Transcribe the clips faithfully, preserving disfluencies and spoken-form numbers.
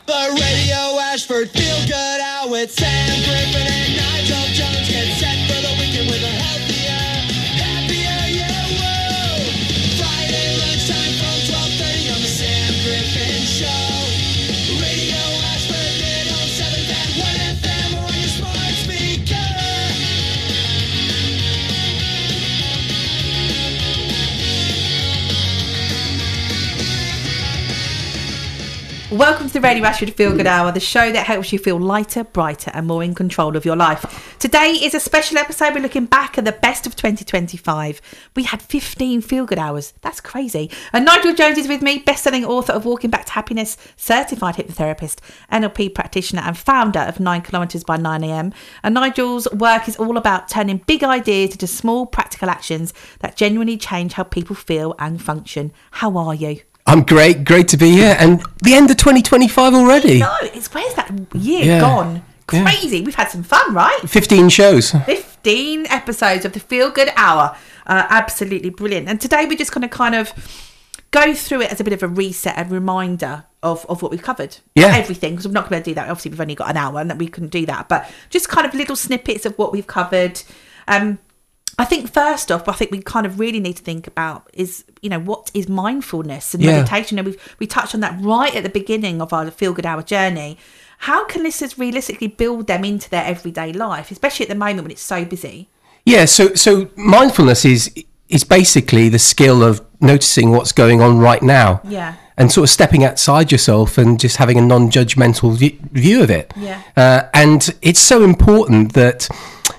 The Radio Ashford Feel Good Hour with Sam Griffin and Nigel Jones. Get set for the weekend with a healthier, happier you. Woo! Friday lunchtime from twelve thirty on the Sam Griffin Show. Radio Ashford, mid oh seven point one F M or on your smart speaker. Welcome to the Radio Ashford Feel Good Hour, the show that helps you feel lighter, brighter and more in control of your life. Today is a special episode. We're looking back at the best of twenty twenty-five. We had fifteen Feel Good Hours. That's crazy. And Nigel Jones is with me, best-selling author of Walking Back to Happiness, certified hypnotherapist, N L P practitioner and founder of nine kilometres by nine a m. And Nigel's work is all about turning big ideas into small practical actions that genuinely change how people feel and function. How are you? I'm great, great to be here, and the end of twenty twenty-five already. No, it's where's that year Yeah. gone? Crazy. Yeah. We've had some fun, right? fifteen shows. fifteen episodes of the Feel Good Hour. Uh, absolutely brilliant. And today we're just going to kind of go through it as a bit of a reset and reminder of, of what we've covered. Yeah. Not everything, because we're not going to do that. Obviously, we've only got an hour and that we couldn't do that. But just kind of little snippets of what we've covered. Um, I think first off, I think we kind of really need to think about is, you know, what is mindfulness and Yeah. meditation? And we've, we touched on that right at the beginning of our Feel Good Hour journey. How can listeners realistically build them into their everyday life, especially at the moment when it's so busy? Yeah, so so mindfulness is is basically the skill of noticing what's going on right now. Yeah. And sort of stepping outside yourself and just having a non-judgmental view, view of it. Yeah. Uh, and it's so important that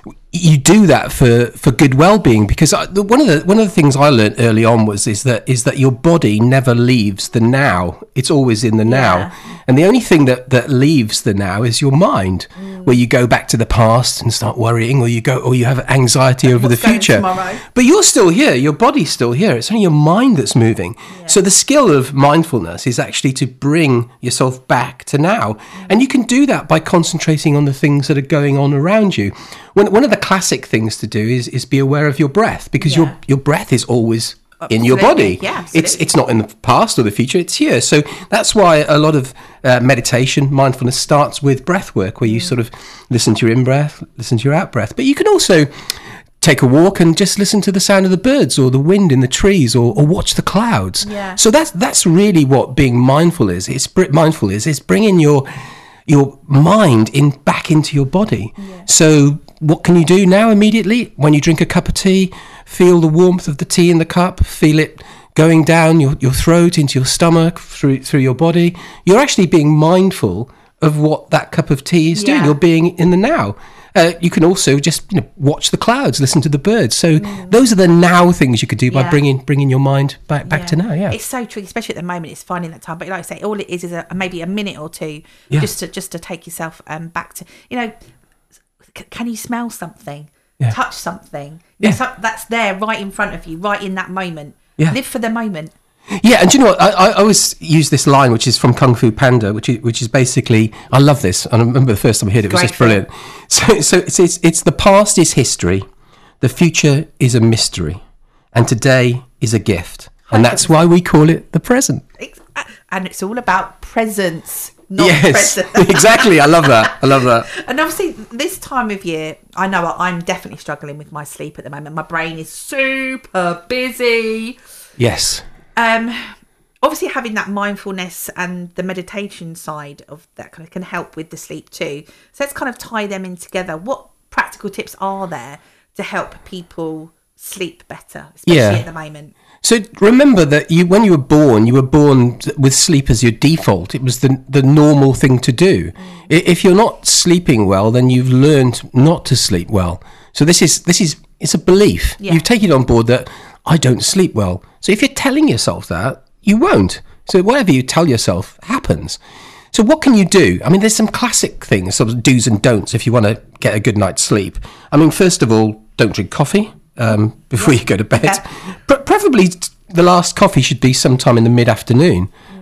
you do that for, for good well-being, because I, the, one of the one of the things I learned early on was is that is that your body never leaves the now. It's always in the now. Yeah. And the only thing that, that leaves the now is your mind, mm. where you go back to the past and start worrying, or you go or you have anxiety over What's the future. tomorrow? But you're still here. Your body's still here. It's only your mind that's moving. Yeah. So the skill of mindfulness is actually to bring yourself back to now. Mm. And you can do that by concentrating on the things that are going on around you. One, one of the classic things to do is, is be aware of your breath, because Yeah. your, your breath is always in Absolutely. your body. Yeah, it's absolutely. it's not in the past or the future, it's here. So that's why a lot of uh, meditation, mindfulness starts with breath work, where you Mm. sort of listen to your in-breath, listen to your out-breath. But you can also take a walk and just listen to the sound of the birds or the wind in the trees, or, or watch the clouds. Yeah. So that's that's really what being mindful is. It's mindful is is bringing your your mind in back into your body. Yeah. So what can you do now immediately? When you drink a cup of tea, feel the warmth of the tea in the cup, feel it going down your, your throat, into your stomach, through through your body. You're actually being mindful of what that cup of tea is doing. Yeah. You're being in the now. Uh, you can also just you know, watch the clouds, listen to the birds. So mm. those are the now things you could do by Yeah. bringing bringing your mind back back Yeah. to now. Yeah, It's so tricky, especially at the moment. It's finding that time, but like I say, all it is is a, maybe a minute or two, Yeah. just to just to take yourself um back to, you know, c- can you smell something, Yeah. touch something? Yeah. There's some- that's there right in front of you, right in that moment. Yeah. Live for the moment. Yeah, and do you know what? I, I always use this line, which is from Kung Fu Panda, which is which is basically, I love this, and I remember the first time I heard it, it was Great just brilliant. So, so it's, it's it's the past is history, the future is a mystery, and today is a gift, and that's why we call it the present. It's- And it's all about presence, not Yes, present. exactly. I love that. I love that. And obviously, this time of year, I know I'm definitely struggling with my sleep at the moment. My brain is super busy. Yes. Um, obviously, having that mindfulness and the meditation side of that kind of can help with the sleep too. So let's kind of tie them in together. What practical tips are there to help people sleep better, especially Yeah. at the moment? So remember that you, when you were born, you were born with sleep as your default. It was the the normal thing to do. I- If you're not sleeping well, then you've learned not to sleep well. So this is this is it's a belief. Yeah. You've taken it on board that I don't sleep well. So if you're telling yourself that, you won't. So whatever you tell yourself happens. So what can you do? I mean, there's some classic things, sort of do's and don'ts if you want to get a good night's sleep. I mean, first of all, don't drink coffee um, before you go to bed. Yeah. But preferably the last coffee should be sometime in the mid-afternoon.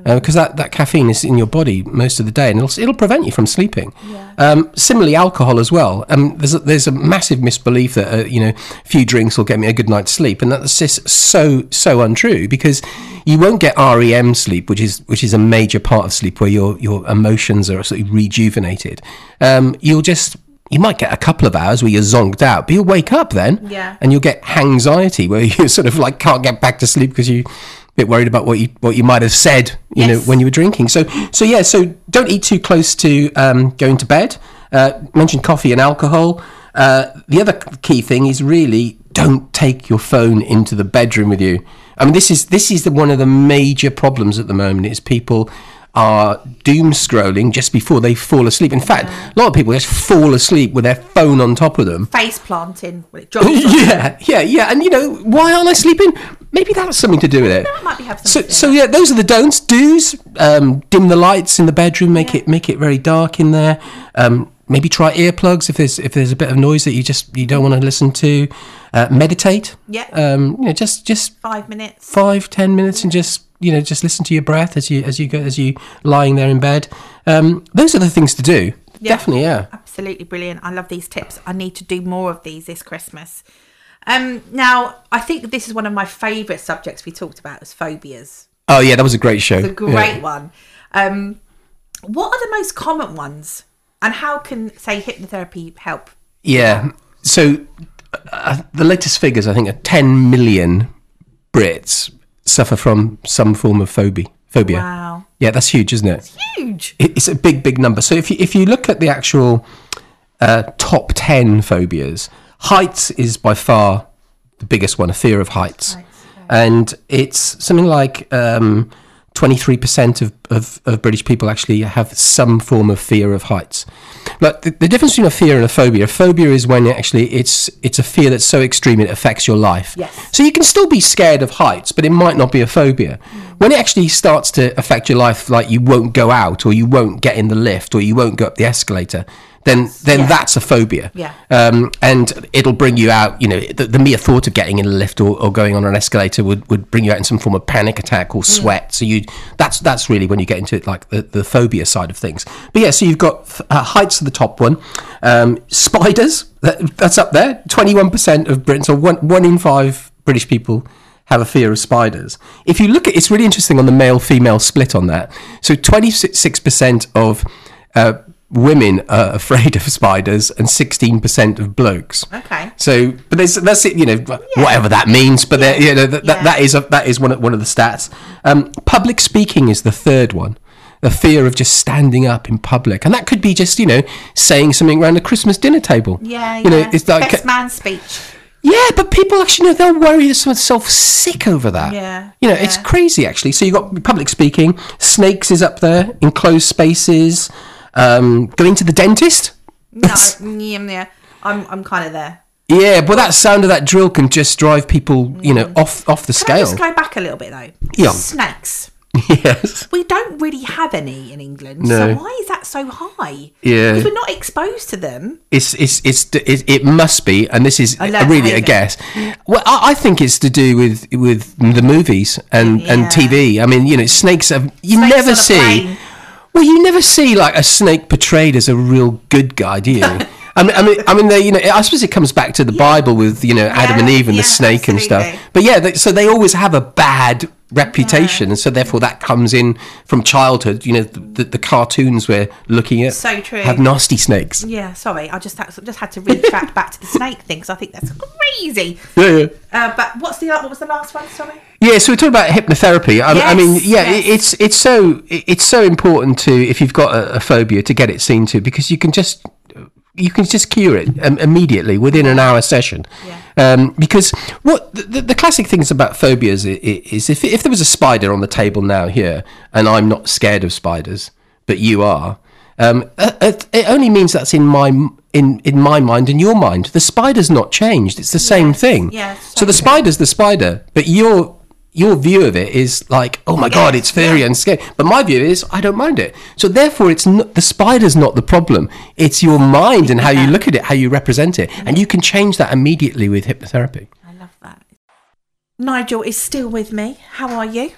because that, that caffeine is in your body most of the day, and it'll, it'll prevent you from sleeping. Yeah. Um, similarly, alcohol as well. Um, there's a, there's a massive misbelief that uh, you know, a few drinks will get me a good night's sleep, and that's just so so untrue, because you won't get R E M sleep, which is which is a major part of sleep where your your emotions are sort of rejuvenated. Um, you'll just you might get a couple of hours where you're zonked out, but you'll wake up then, Yeah. and you'll get hangxiety where you sort of like can't get back to sleep because you. Bit worried about what you what you might have said, you Yes. know, when you were drinking. So so yeah, so don't eat too close to um, going to bed. Uh, mentioned coffee and alcohol. Uh, the other key thing is really don't take your phone into the bedroom with you. I mean, this is this is the, one of the major problems at the moment is people are doom scrolling just before they fall asleep. In fact, a lot of people just fall asleep with their phone on top of them. Face planting when it drops. Yeah, yeah, yeah. And you know, why aren't I sleeping? Maybe that's something to do with it. That might be have So, something. so yeah, those are the don'ts. Do's: um, dim the lights in the bedroom, make Yeah. it make it very dark in there. Um, maybe try earplugs if there's if there's a bit of noise that you just you don't want to listen to. Uh, meditate. Yeah. Um, you know, just just Five minutes. five ten minutes and just you know just listen to your breath as you as you go as you lying there in bed. Um, those are the things to do. Yeah. Definitely, yeah. Absolutely brilliant. I love these tips. I need to do more of these this Christmas. Um, now, I think this is one of my favourite subjects we talked about is phobias. Oh yeah, that was a great show. It's a great Yeah. one. Um, what are the most common ones, and how can, say, hypnotherapy help? Yeah. So uh, the latest figures, I think, are ten million Brits suffer from some form of phobia. Phobia. Wow. Yeah, that's huge, isn't it? Huge. It- It's a big, big number. So if you if you look at the actual uh, top ten phobias, heights is by far the biggest one. A fear of heights, Heights, okay. and it's something like um, twenty-three percent of, of, of British people actually have some form of fear of heights. But the, the difference between a fear and a phobia, a phobia is when actually it's it's a fear that's so extreme it affects your life. Yes. So you can still be scared of heights, but it might not be a phobia. When it actually starts to affect your life, like you won't go out, or you won't get in the lift, or you won't go up the escalator, then then Yeah. that's a phobia. Yeah. Um, and it'll bring you out, you know, the, the mere thought of getting in a lift or, or going on an escalator would, would bring you out in some form of panic attack or sweat. So you that's that's really when you get into it, like the, the phobia side of things. But yeah, so you've got uh, heights are the top one. Um, spiders, that, that's up there. twenty-one percent of Britons, or one, one in five British people have a fear of spiders. If you look at, it's really interesting on the male-female split on that. So twenty-six percent of uh, women are afraid of spiders and sixteen percent of blokes. Okay. So, but there's, that's it, you know, whatever that means. But there, you know, that, that, Yeah. that is a, that is one of, one of the stats. Um, public speaking is the third one. The fear of just standing up in public, and that could be just you know saying something around a Christmas dinner table. Yeah, you know, yeah. it's like Best man speech. yeah, but people actually know they'll worry themselves sick over that. Yeah, You know, it's yeah. crazy actually. So you've got public speaking, snakes is up there, enclosed spaces, um, going to the dentist. No, yeah, yeah. I'm, I'm kind of there. Yeah, but that sound of that drill can just drive people, you know, off off the Mm. Can I scale. just go back a little bit though? Yeah. Snakes. Yes. We don't really have any in England, No. so why is that so high? Yeah. Because we're not exposed to them. It's, it's it's it, it must be, and this is I learned really to a hate guess. Well, I, I think it's to do with with the movies and, Yeah. and T V. I mean, you know, snakes have you Snakes never on a see. plane. Well, you never see like a snake portrayed as a real good guy, do you? I mean, I mean, I mean, they, you know, I suppose it comes back to the Bible with you know Adam and Yeah, Eve and yeah, the snake and absolutely. stuff. But yeah, they, so they always have a bad reputation, and so therefore that comes in from childhood. You know, the, the, the cartoons we're looking at So true. have nasty snakes. Yeah, sorry, I just had, just had to retract back to the snake thing because I think that's crazy. Yeah, yeah. Uh, but what's the what was the last one? Sorry. Yeah, so we're talking about hypnotherapy. I, I mean, Yes, yeah, yes. it it's it's so it's so important to if you've got a, a phobia to get it seen to because you can just you can just cure it um, immediately within an hour session. Yeah. Um, because what the, the classic things about phobias is, is if if there was a spider on the table now here, and I'm not scared of spiders, but you are. Um, it, it only means that's in my in in my mind and your mind. The spider's not changed; it's the same Yes, thing. yes, so the so true. spider's the spider, but your your view of it is like, oh my god, Yes, it's furry yeah. and scary. But my view is, I don't mind it. So therefore, it's not, the spider's not the problem. It's your mind and how you Yeah. look at it, how you represent it, and you can change that immediately with hypnotherapy. I love that. Nigel is still with me. How are you?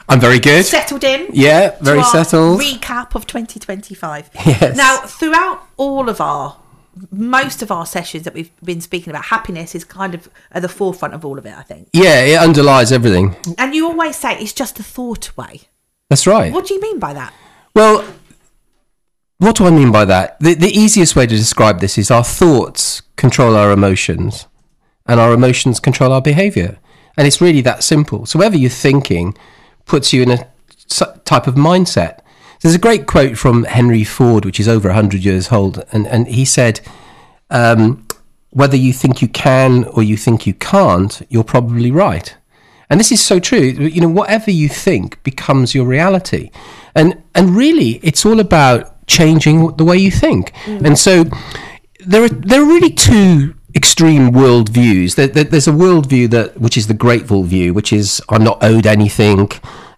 I'm very good. Settled in. Yeah, very to our settled. Recap of twenty twenty-five. Yes. Now, throughout all of our, most of our sessions that we've been speaking about, happiness is kind of at the forefront of all of it, I think. Yeah, it underlies everything. And you always say it's just a thought away. That's right. What do you mean by that? Well, what do I mean by that? The, the easiest way to describe this is our thoughts control our emotions, and our emotions control our behaviour. And it's really that simple. So whatever you're thinking puts you in a type of mindset. There's a great quote from Henry Ford, which is over one hundred years old, and, and he said, um, whether you think you can or you think you can't, you're probably right. And this is so true. You know, whatever you think becomes your reality. And and really, it's all about changing the way you think. Mm. And so there are there are really two extreme worldviews. There, there, there's a worldview that which is the grateful view, which is I'm not owed anything.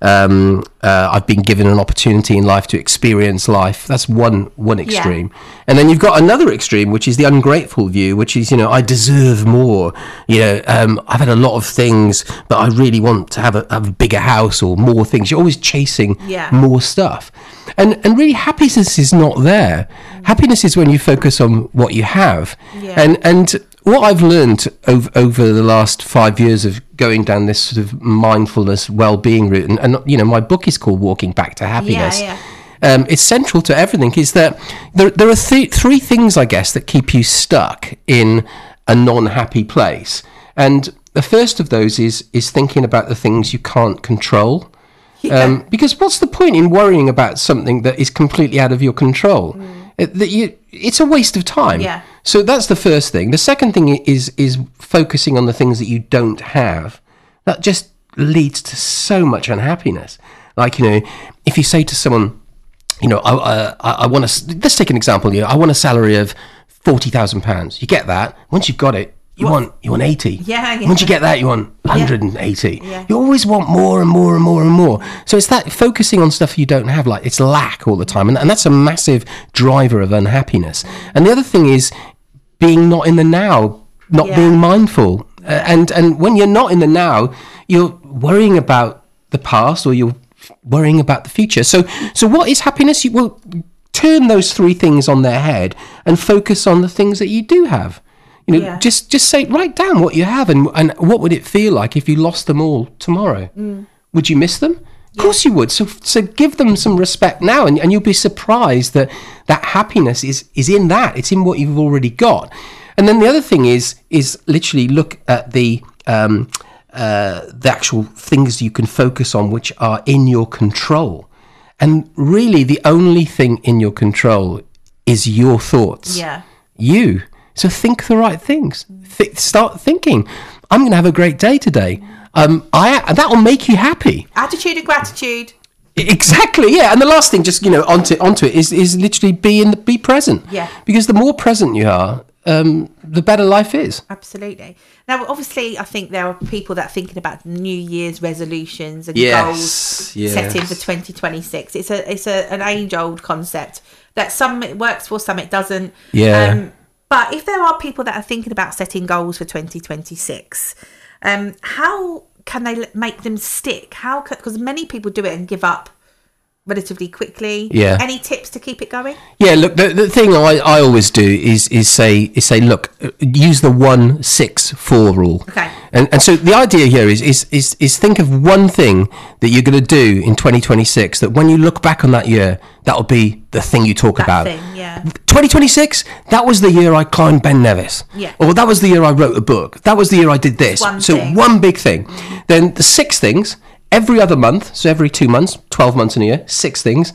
Um, uh, I've been given an opportunity in life to experience life. That's one one extreme. Yeah. And then you've got another extreme, which is the ungrateful view, which is, you know, I deserve more. You know, um, I've had a lot of things, but I really want to have a, have a bigger house or more things. You're always chasing yeah. more stuff. And and really, happiness is not there. Mm. Happiness is when you focus on what you have. Yeah. And and what I've learned over, over the last five years of going down this sort of mindfulness, well-being route, and, and you know, my book is called Walking Back to Happiness. Yeah, yeah. Um, it's central to everything. Is that there? There are th- three things, I guess, that keep you stuck in a non-happy place. And the first of those is is thinking about the things you can't control. Yeah. Um, because what's the point in worrying about something that is completely out of your control? Mm. It, that you, it's a waste of time. Yeah. So that's the first thing. The second thing is is focusing on the things that you don't have. That just leads to so much unhappiness. Like, you know, if you say to someone, you know, I, uh, I, I want to, let's take an example. You know, I want a salary of forty thousand pounds. You get that. Once you've got it, you what? want you want eighty. Yeah, yeah. Once you get that, you want one hundred eighty. Yeah. You always want more and more and more and more. So it's that focusing on stuff you don't have, like it's lack all the time, and, and that's a massive driver of unhappiness. And the other thing is being not in the now, not yeah. being mindful. Uh, and and when you're not in the now, you're worrying about the past or you're worrying about the future. So so what is happiness? You will turn those three things on their head and focus on the things that you do have. You know, yeah. just just say, write down what you have, and and what would it feel like if you lost them all tomorrow? Mm. Would you miss them? Of yeah. course you would. So so give them some respect now, and, and you'll be surprised that that happiness is is in that. It's in what you've already got. And then the other thing is is literally look at the um, uh, the actual things you can focus on, which are in your control. And really, the only thing in your control is your thoughts. Yeah. You. So think the right things. Th- start thinking, I'm going to have a great day today. Um, I that will make you happy. Attitude of gratitude. Exactly, yeah. And the last thing, just, you know, onto onto it is is literally be in the, be present. Yeah. Because the more present you are, um, the better life is. Absolutely. Now, obviously, I think there are people that are thinking about New Year's resolutions and yes, goals yes. set in for twenty twenty-six. It's a it's a, an age old concept that some it works for, some it doesn't. Yeah. Um, But if there are people that are thinking about setting goals for twenty twenty-six, um, how can they make them stick? How because many people do it and give up relatively quickly. Yeah. Any tips to keep it going? Yeah. Look, the, the thing I, I always do is is say is say look, use the one six four rule. Okay. And and so the idea here is is is is think of one thing that you're going to do in twenty twenty-six that when you look back on that year, that will be the thing you talk that about. Thing, yeah. twenty twenty-six, that was the year I climbed Ben Nevis. Yeah. Or that was the year I wrote a book. That was the year I did this. One so thing. one big thing. Mm-hmm. Then the six things, every other month, so every two months, twelve months in a year, six things.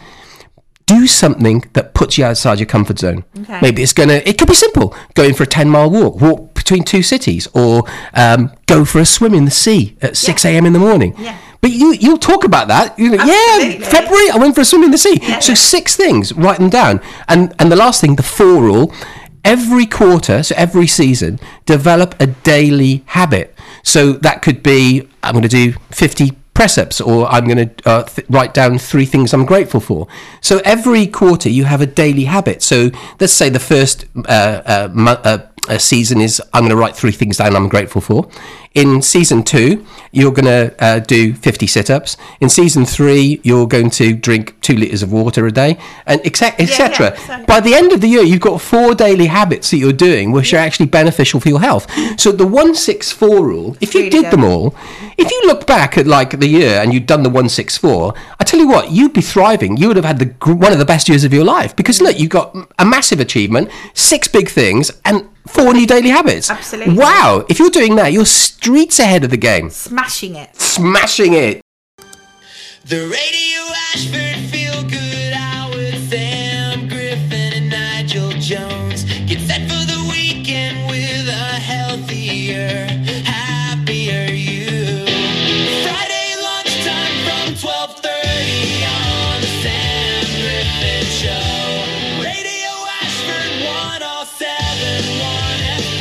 Do something that puts you outside your comfort zone. Okay. Maybe it's going to, it could be simple. Going for a ten mile walk, walk between two cities, or um, go for a swim in the sea at six a.m. in the morning. Yeah. But you, you'll talk about that. You know, yeah, February, I went for a swim in the sea. Yeah, so yeah. six things, write them down. And and the last thing, the four rule, every quarter, so every season, develop a daily habit. So that could be, I'm going to do fifty press-ups, or I'm going to uh, th- write down three things I'm grateful for. So every quarter you have a daily habit. So let's say the first uh, uh, mo- uh, uh, season is I'm going to write three things down I'm grateful for. in season two, you're going to uh, do fifty sit-ups. In season three, you're going to drink two litres of water a day, and et cetera. Et Yeah, cetera. yeah, so- By the end of the year, you've got four daily habits that you're doing, which are actually beneficial for your health. So the one six four rule, if you really did good. them all, if you look back at like the year and you'd done the one six four, I tell you what, you'd be thriving. You would have had the gr- one of the best years of your life, because look, you got a massive achievement, six big things, and four new daily habits. Absolutely. Wow. If you're doing that, you're streets ahead of the game. Smashing it. Smashing it. The Radio Ashford Feel Good Hour with Sam Griffin and Nigel Jones. Get set for the weekend with a healthier, happier you. Friday lunchtime from twelve thirty on the Sam Griffin Show. Radio Ashford one oh seven point one F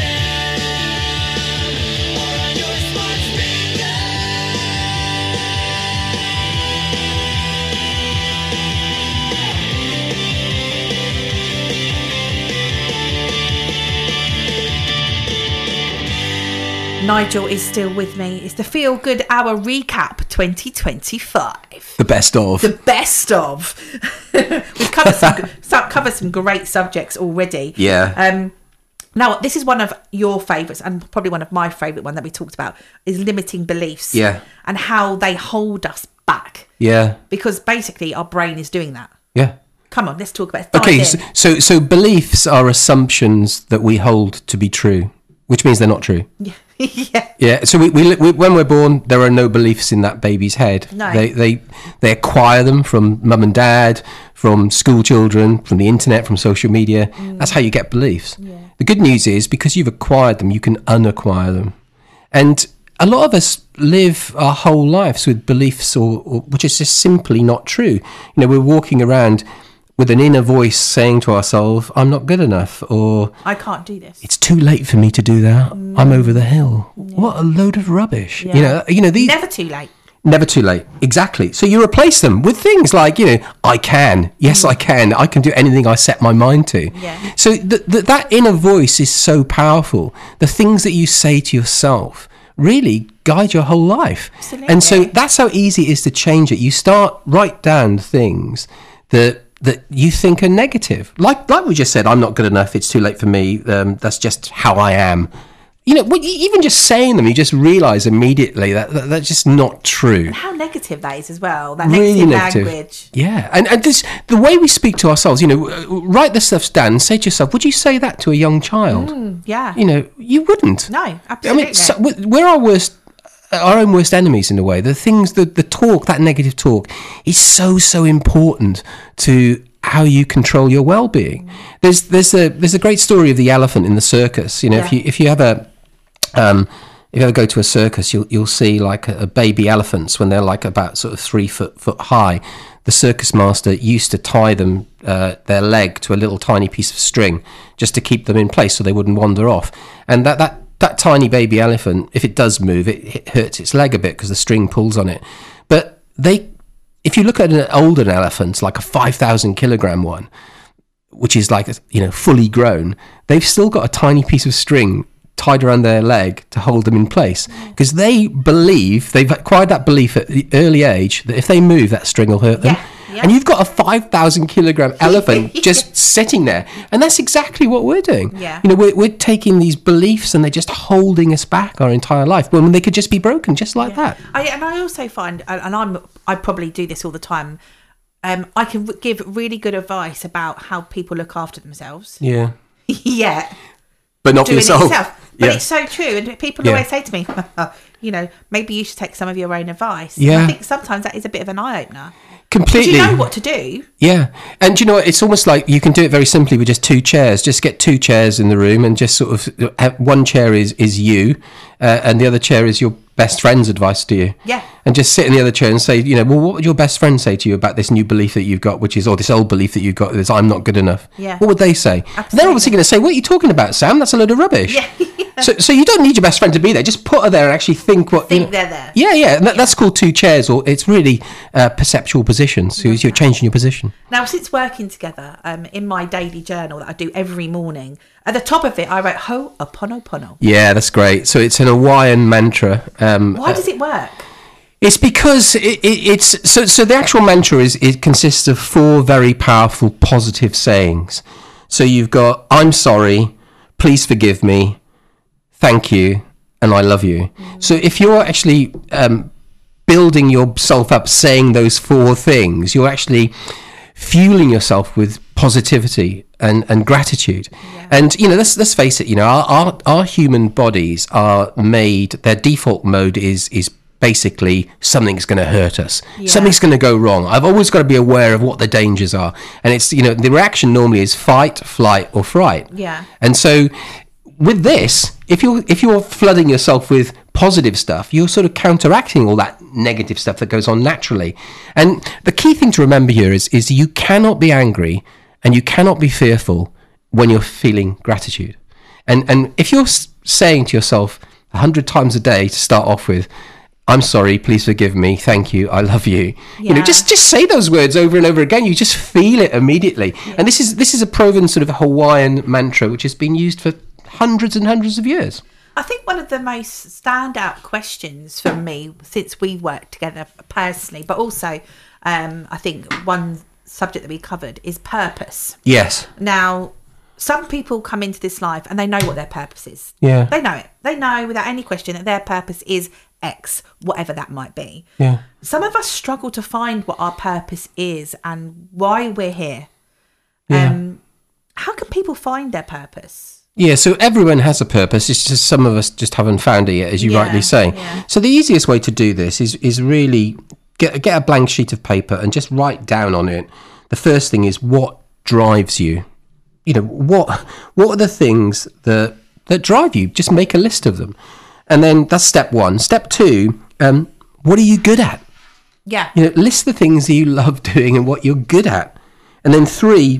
M. Or on your smart speaker. Nigel is still with me. It's the Feel Good Hour Recap twenty twenty-five. The best of. The best of. We've covered some, some covered some great subjects already. Yeah. Um. Now, this is one of your favourites, and probably one of my favourite one that we talked about, is limiting beliefs. Yeah. And how they hold us back. Yeah. Because basically our brain is doing that. Yeah. Come on, let's talk about it. Dive Okay, in. so, so so beliefs are assumptions that we hold to be true, which means they're not true. yeah. Yeah. So we, we, we when we're born, there are no beliefs in that baby's head. No. They they they acquire them from mum and dad, from school children, from the internet, from social media. Mm. That's how you get beliefs. Yeah. The good news is, because you've acquired them, you can unacquire them. And a lot of us live our whole lives with beliefs or, or which is just simply not true. You know, we're walking around with an inner voice saying to ourselves, I'm not good enough, or I can't do this. it's too late for me to do that. I'm over the hill. What a load of rubbish. Yeah. You know, you know, these Never too late. never too late. Exactly. So you replace them with things like, you know, I can. Yes, I can. I can do anything I set my mind to. Yeah. So th- th- that inner voice is so powerful. The things that you say to yourself really guide your whole life. Absolutely. And so that's how easy it is to change it. You start write down things that that you think are negative. Like like we just said, I'm not good enough. It's too late for me. Um, that's just how I am. You know, when you- even just saying them, you just realise immediately that, that that's just not true. How negative that is as well. That Really negative, negative. language. Yeah, and and this the way we speak to ourselves. You know, uh, write the stuff down and say to yourself, would you say that to a young child? Yeah. You know, you wouldn't. No, I absolutely. mean, so, we're we're our worst, our own worst enemies in a way. The things, the the talk, that negative talk, is so so important to how you control your well-being. There's there's a there's a great story of the elephant in the circus. You know, if Yeah. you if you have a um, if you ever go to a circus, you'll you'll see like a, a baby elephants when they're like about sort of three foot foot high. The circus master used to tie them uh, their leg to a little tiny piece of string just to keep them in place so they wouldn't wander off. And that that that tiny baby elephant, if it does move, it, it hurts its leg a bit because the string pulls on it. But they, if you look at an older elephant, like a five thousand kilogram one, which is like, you know, fully grown, they've still got a tiny piece of string tied around their leg to hold them in place, because they believe, they've acquired that belief at the early age that if they move, that string will hurt them. Yeah, yeah. And you've got a five thousand kilogram elephant just sitting there, and that's exactly what we're doing. Yeah. You know, we're, we're taking these beliefs and they're just holding us back our entire life when they could just be broken just like that. I, and I also find, and I'm, I probably do this all the time. Um, I can give really good advice about how people look after themselves. Yeah. yeah, But not for doing yourself. it yourself. But Yeah. it's so true, and people Yeah. always say to me, you know, maybe you should take some of your own advice. Yeah. And I think sometimes that is a bit of an eye opener. Completely. You know what to do. Yeah. And you know what? It's almost like you can do it very simply with just two chairs. Just get two chairs in the room and just sort of have, one chair is, is you uh, and the other chair is your best friend's advice to you. Yeah. And just sit in the other chair and say, you know, well, what would your best friend say to you about this new belief that you've got, which is, or this old belief that you've got, is I'm not good enough? Yeah. What would they say? They're Absolutely. obviously going to say, what are you talking about, Sam? That's a load of rubbish. Yeah. So, so you don't need your best friend to be there. Just put her there and actually think what. Think you know, they're there. Yeah, yeah, and that, that's called two chairs, or it's really uh, perceptual positions. So you're changing your position. Now, since working together, um, in my daily journal that I do every morning, at the top of it, I write Ho'oponopono. Yeah, that's great. So it's an Hawaiian mantra. Um, Why does it work? It's because it, it, it's so. So the actual mantra is it consists of four very powerful positive sayings. So you've got "I'm sorry," "Please forgive me," "Thank you," and "I love you." Mm. So if you're actually um, building yourself up, saying those four things, you're actually fueling yourself with positivity and, and gratitude. Yeah. And you know, let's let's face it. You know, our, our our human bodies are made. Their default mode is is. basically something's going to hurt us. Yeah. Something's going to go wrong. I've always got to be aware of what the dangers are. And it's, you know, the reaction normally is fight, flight or fright. Yeah. And so with this, if you're, if you're flooding yourself with positive stuff, you're sort of counteracting all that negative stuff that goes on naturally. And the key thing to remember here is, is you cannot be angry and you cannot be fearful when you're feeling gratitude. And, and if you're saying to yourself a hundred times a day to start off with, "I'm sorry, please forgive me, thank you, I love you." Yeah. You know, just just say those words over and over again. You just feel it immediately. Yeah. And this is this is a proven sort of Hawaiian mantra which has been used for hundreds and hundreds of years. I think one of the most standout questions for me since we worked together personally, but also um, I think one subject that we covered is purpose. Yes. Now, some people come into this life and they know what their purpose is. Yeah. They know it. They know without any question that their purpose is X, whatever that might be. Yeah. Some of us struggle to find what our purpose is and why we're here. Yeah. Um, how can people find their purpose? Yeah, so everyone has a purpose. It's just some of us just haven't found it yet, as you Yeah, rightly say. yeah. So the easiest way to do this is is really get get a blank sheet of paper and just write down on it. The first thing is what drives you. You know, what what are the things that that drive you? Just make a list of them. And then that's step one. Step two, um, what are you good at? Yeah. You know, list the things that you love doing and what you're good at. And then three,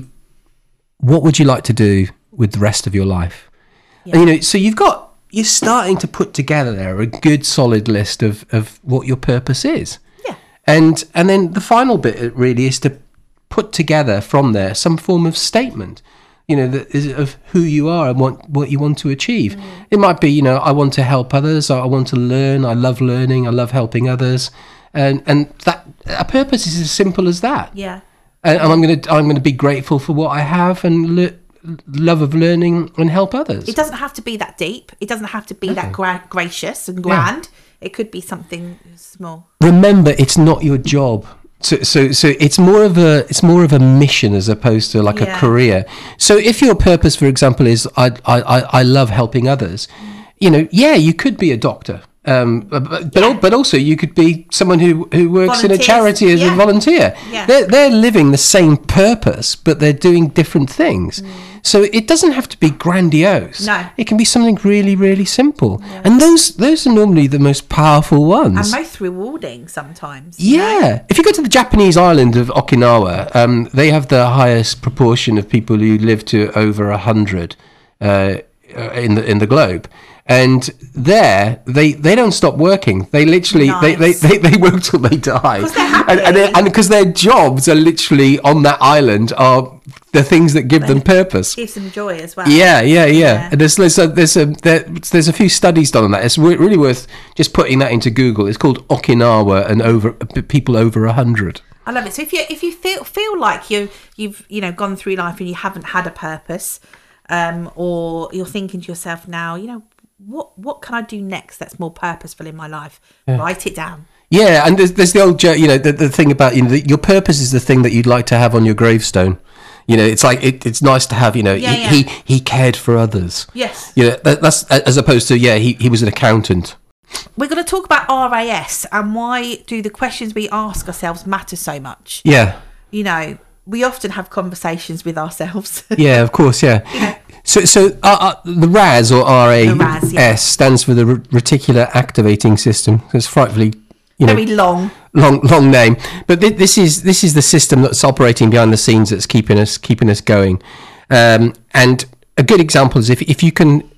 what would you like to do with the rest of your life? Yeah. And, you know, so you've got, you're starting to put together there a good solid list of, of what your purpose is. Yeah. And, and then the final bit really is to put together from there some form of statement. You know, that is of who you are and what, what you want to achieve. Mm. It might be, you know, I want to help others. I want to learn. I love learning. I love helping others. And and that a purpose is as simple as that. Yeah. And, and I'm going to I'm going to be grateful for what I have and le- love of learning and help others. It doesn't have to be that deep. It doesn't have to be okay. that gra- gracious and grand. Yeah. It could be something small. Remember, it's not your job. So, so, so it's more of a it's more of a mission as opposed to like yeah. a career. So, if your purpose, for example, is I I I love helping others, you know, yeah, you could be a doctor, um, but but, yeah. but also you could be someone who, who works Volunteers. in a charity as yeah. a volunteer. Yeah. They're they're living the same purpose, but they're doing different things. Mm. So it doesn't have to be grandiose. No. It can be something really, really simple. Yeah. And those those are normally the most powerful ones. And most rewarding sometimes. Yeah. Know? If you go to the Japanese island of Okinawa, um, they have the highest proportion of people who live to over one hundred uh, in the in the globe. And there, they, they don't stop working. They literally, nice. they, they, they, they work till they die. Because they're happy. And because their jobs are literally on that island are the things that give them purpose. Gives them joy as well. Yeah, yeah, yeah. yeah. And there's, there's, a, there's, a, there, there's a few studies done on that. It's really worth just putting that into Google. It's called Okinawa and over people over one hundred. I love it. So if you if you feel feel like you you've you know gone through life and you haven't had a purpose, um, or you're thinking to yourself now, you know, what what can I do next that's more purposeful in my life? Yeah. Write it down. Yeah, and there's, there's the old joke, you know, the, the thing about, you know, the, your purpose is the thing that you'd like to have on your gravestone. You know, it's like it, it's nice to have, you know, yeah, he, yeah. he he cared for others. Yes. You know, that, that's as opposed to, yeah, he, he was an accountant. We're going to talk about R A S and why do the questions we ask ourselves matter so much. Yeah. You know, we often have conversations with ourselves. Yeah, of course, yeah. You know, So, so uh, uh, the R A S or R A S yeah. stands for the R- Reticular Activating System. It's frightfully, you know, very long, long, long name. But th- this is this is the system that's operating behind the scenes that's keeping us keeping us going. Um, and a good example is if if you can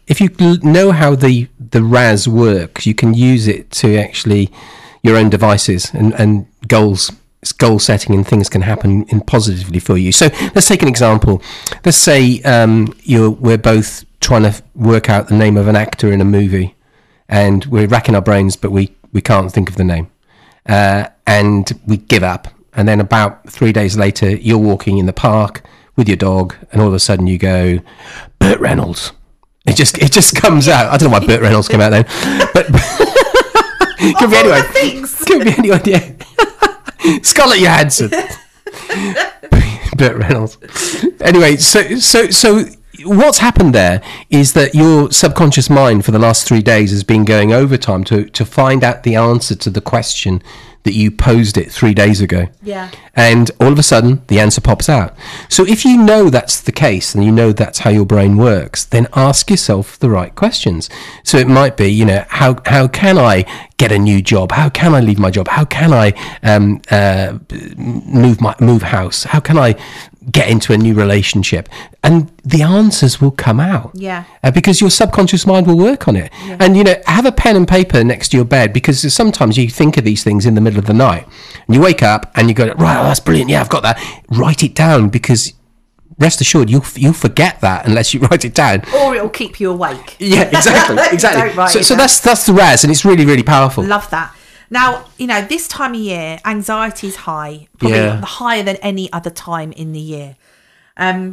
if you l- know how the the R A S works, you can use it to actually your own devices and, and goals. Goal setting and things can happen in positively for you. So let's take an example. Let's say um, you're we're both trying to work out the name of an actor in a movie, and we're racking our brains, but we we can't think of the name, uh, and we give up. And then about three days later, you're walking in the park with your dog, and all of a sudden you go, Burt Reynolds. It just it just comes out. I don't know why Burt Reynolds came out then, but could be anyone. Could be anyone. Yeah. Scarlett Johansson. Burt Reynolds. Anyway, so so so what's happened there is that your subconscious mind for the last three days has been going overtime to to find out the answer to the question that you posed it three days ago. Yeah. And all of a sudden, the answer pops out. So if you know that's the case and you know that's how your brain works, then ask yourself the right questions. So it might be, you know, how how can I get a new job? How can I leave my job? How can I um, uh, move my move house? How can I get into a new relationship? And the answers will come out. Yeah. Uh, because your subconscious mind will work on it. Yeah. And, you know, have a pen and paper next to your bed, because sometimes you think of these things in the middle of the night and you wake up and you go, right, oh, that's brilliant. Yeah, I've got that. Write it down, because rest assured, you'll, you'll forget that unless you write it down. Or it'll keep you awake. Yeah, exactly. Exactly. Don't write so it so down. that's, that's the R A S, and it's really, really powerful. Love that. Now, you know, this time of year, anxiety is high, probably Yeah. higher than any other time in the year. Um,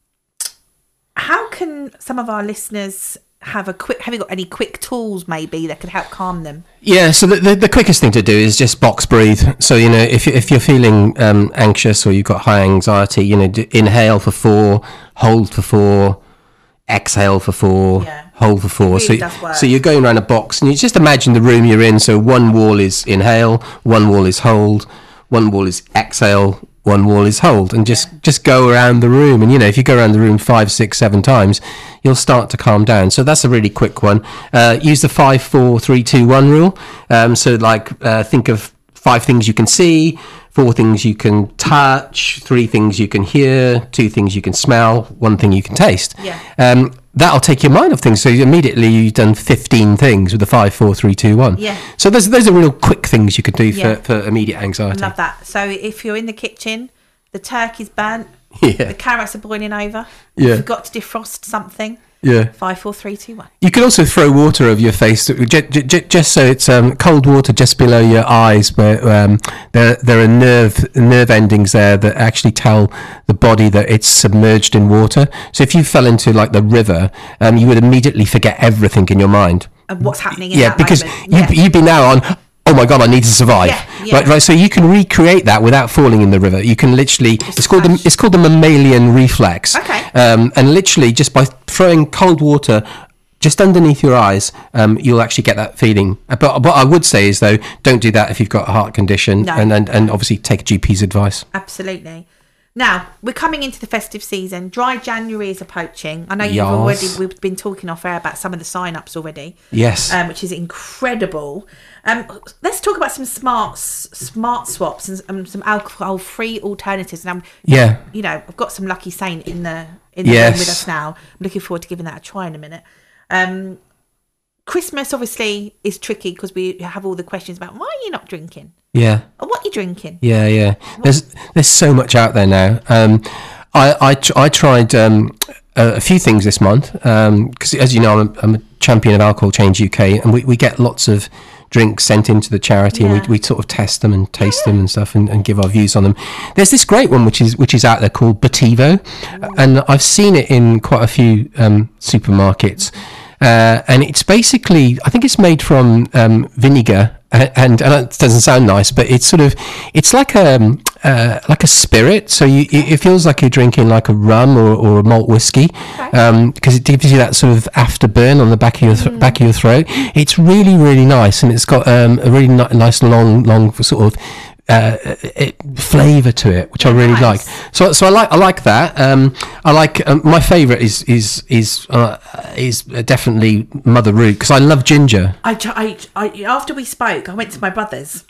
how can some of our listeners have a quick, have you got any quick tools maybe that could help calm them? Yeah, so the, the, the quickest thing to do is just box breathe. So, you know, if, you, if you're feeling um, anxious or you've got high anxiety, you know, do, inhale for four, hold for four, exhale for four, Yeah. hold for four. It really so, does work. so you're going around a box, and you just imagine the room you're in. So one wall is inhale, one wall is hold, one wall is exhale, one wall is hold, and just just go around the room. And you know, if you go around the room five, six, seven times, you'll start to calm down. So that's a really quick one. Uh, use the five, four, three, two, one rule. Um, so like uh, think of five things you can see, four things you can touch, three things you can hear, two things you can smell, one thing you can taste. Yeah. Um, that'll take your mind off things. So immediately you've done fifteen things with the five, four, three, two, one. Yeah. So those those are real quick things you could do Yeah. for, for immediate anxiety. Love that. So if you're in the kitchen, the turkey's burnt, Yeah. the carrots are boiling over, Yeah. you forgot to defrost something, Yeah. five, four, three, two, one. You could also throw water over your face, ju- ju- ju- just so it's um, cold water just below your eyes, where um, there there are nerve nerve endings there that actually tell the body that it's submerged in water. So if you fell into like the river, um, you would immediately forget everything in your mind. And what's happening in Yeah, that because moment. you Yeah. you'd be now on, oh my god, I need to survive. Yeah, yeah. Right, right. So you can recreate that without falling in the river. You can literally, it's called the splash. it's called the mammalian reflex. Okay. Um, and literally just by throwing cold water just underneath your eyes, um, you'll actually get that feeling. Uh, But what I would say is though, don't do that if you've got a heart condition, No. and, and and obviously take a G P's advice. Absolutely. Now, we're coming into the festive season. Dry January is approaching. I know you've Yes. already, we've been talking off air about some of the sign-ups already. Yes. Um, which is incredible. Um, let's talk about some smart s- smart swaps and um, some alcohol-free alternatives. And I'm, Yeah. you know, I've got some lucky saint in the in the Yes. room with us now. I'm looking forward to giving that a try in a minute. Um, Christmas obviously is tricky because we have all the questions about why are you not drinking Yeah. or what are you drinking. Yeah, yeah. There's there's so much out there now. Um, I I, tr- I tried um, a, a few things this month because, as you know, I'm a, I'm a champion of Alcohol Change U K, and we, we get lots of drinks sent into the charity, Yeah. and we, we sort of test them and taste them and stuff, and, and give our views on them. There's this great one which is which is out there called Bativo, and I've seen it in quite a few um, supermarkets. Uh, and it's basically, I think it's made from um, vinegar, and, and, and it doesn't sound nice, but it's sort of, it's like a um, uh, like a spirit. So you, it feels like you're drinking like a rum or, or a malt whiskey, because it gives you that sort of afterburn on the back of your th- back of your throat. It's really really nice, and it's got um, a really ni- nice long long sort of. Uh, it, flavour to it, which I really Nice. like. So, so I like I like that. Um, I like um, my favourite is is is uh, is definitely Mother Root, because I love ginger. I, tr- I, I after we spoke, I went to my brother's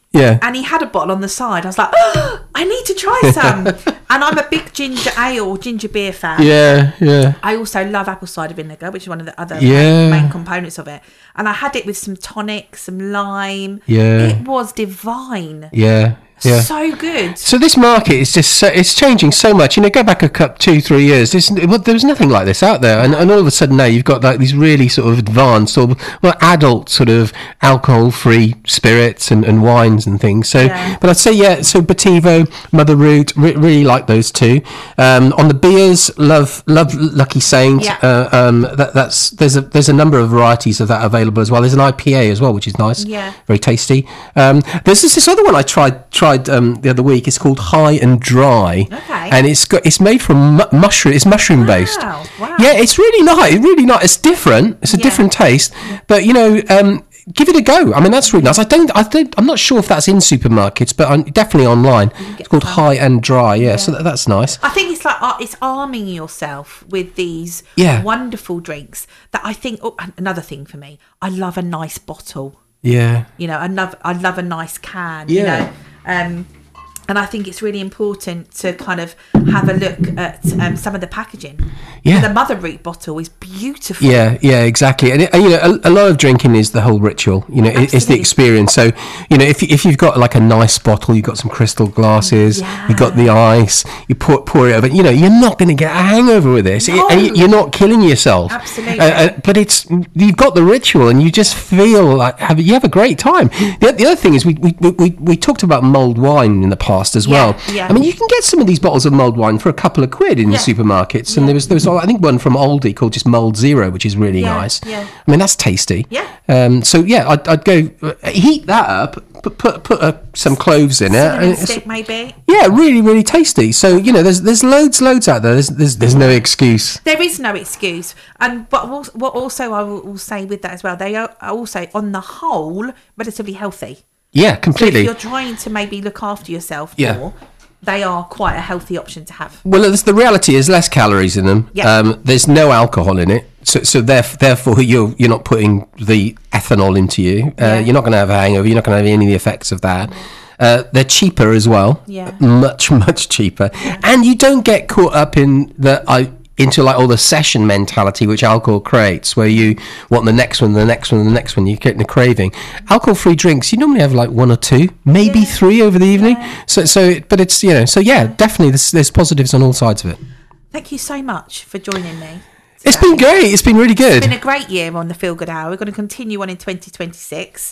Yeah. And he had a bottle on the side. I was like, oh, I need to try some. And I'm a big ginger ale, ginger beer fan. Yeah, yeah. I also love apple cider vinegar, which is one of the other Yeah. main, main components of it. And I had it with some tonic, some lime. Yeah. It was divine. Yeah. Yeah. So good. So this market is just so, it's changing so much. You know, go back a couple, two, three years. This, well, there was nothing like this out there, and, and all of a sudden now you've got like these really sort of advanced or well adult sort of alcohol-free spirits and, and wines and things. So, Yeah. but I'd say yeah. So Bativo, Mother Root, re- really like those two. Um, on the beers, love love Lucky Saint. Yeah. Uh, um, that, that's there's a there's a number of varieties of that available as well. There's an I P A as well, which is nice. Yeah. Very tasty. Um, there's this, this other one I tried tried um, the other week. It's called High and Dry, Okay. and it's got it's made from mu- mushroom. It's mushroom based. Wow, wow. Yeah, it's really nice. Really nice. It's different. It's a Yeah. different taste, but you know. Um, Give it a go. I mean, that's really nice. I don't. I don't. I'm not sure if that's in supermarkets, but I'm definitely online. It's called some. High and Dry. Yeah, so that, that's nice. I think it's like uh, it's arming yourself with these Yeah. wonderful drinks that I think. Oh, and another thing for me, I love a nice bottle. Yeah. You know, I love I love a nice can. Yeah. You know, um, and I think it's really important to kind of have a look at um, some of the packaging. Yeah. The Mother Root bottle is beautiful. Yeah, yeah, exactly. And, it, and you know, a, a lot of drinking is the whole ritual. You know, it, it's the Absolutely. experience. So, you know, if you- if you've got like a nice bottle, you've got some crystal glasses, Yeah. you've got the ice, you pour pour it over. You know, you're not going to get a hangover with this, No. and you- you're not killing yourself. Absolutely. Uh, uh, but it's you've got the ritual, and you just feel like have you have a great time. The, the other thing is we we, we we we talked about mulled wine in the past as Yeah, well. yeah. I mean, you can get some of these bottles of mulled wine for a couple of quid in Yeah. supermarkets, and Yeah. there was there was I think one from Aldi called just Mulled Zero, which is really Yeah, nice. yeah. I mean, that's tasty. Yeah. Um, so yeah, I'd, I'd go uh, heat that up, put put, put uh, some cloves in it. and Cinnamon it's- stick, maybe. yeah, really, really tasty. So you know, there's there's loads, loads out there. There's there's, there's no excuse. There is no excuse, and but al- what also I will will say with that as well, they are also on the whole relatively healthy. Yeah, So if completely. you're trying to maybe look after yourself Yeah. more, they are quite a healthy option to have. Well, it's, the reality is less calories in them. Yeah. Um, there's no alcohol in it, so so theref- therefore you're you're not putting the ethanol into you. Uh, Yeah. You're not going to have a hangover. You're not going to have any of the effects of that. Uh, they're cheaper as well. Yeah. Much much cheaper, and you don't get caught up in the I. into like all the session mentality which alcohol creates, where you want the next one, the next one, the next one. You get in a craving. Alcohol-free drinks, you normally have like one or two, maybe Yeah. three over the evening. Yeah. So, so, but it's you know, so yeah, definitely there's, there's positives on all sides of it. Thank you so much for joining me. It's been great. It's been really good. It's been a great year on the Feel Good Hour. We're going to continue on in twenty twenty-six.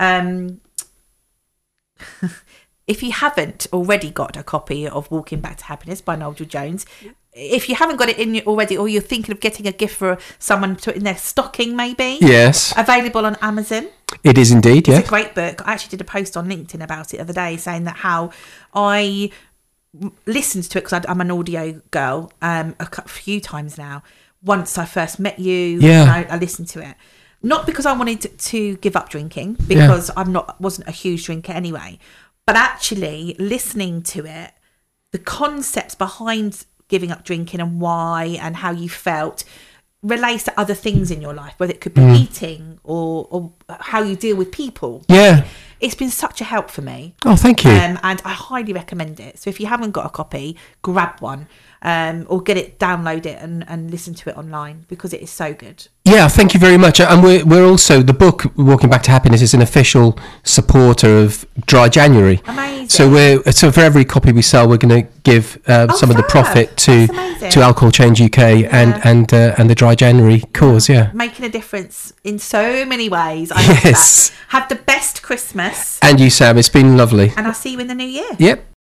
Um, if you haven't already got a copy of Walking Back to Happiness by Nigel Jones, if you haven't got it in your already, or you're thinking of getting a gift for someone to put in their stocking, maybe, Yes, available on Amazon. it is indeed. It's Yeah. a great book. I actually did a post on LinkedIn about it the other day, saying that how I listened to it because I'm an audio girl um, a cou- few times now. Once I first met you, Yeah. and I, I listened to it. Not because I wanted to, to give up drinking, because I'm not wasn't a huge drinker anyway, but actually listening to it, the concepts behind giving up drinking and why and how you felt relates to other things in your life, whether it could be eating or, or how you deal with people. Yeah. It's been such a help for me. Oh, thank you. Um, and I highly recommend it. So if you haven't got a copy, grab one um, or get it, download it and, and listen to it online because it is so good. Yeah, thank you very much. And we're, we're also, the book, Walking Back to Happiness, is an official supporter of Dry January. Amazing. So we're so for every copy we sell, we're going to give uh, Oh, some of the fab. profit to That's amazing. to Alcohol Change U K and Yeah. and uh, and the Dry January cause. Yeah. Making a difference in so many ways. I love Yes. that. Have the best Christmas And you, Sam. It's been lovely. and I'll see you in the new year. Yep.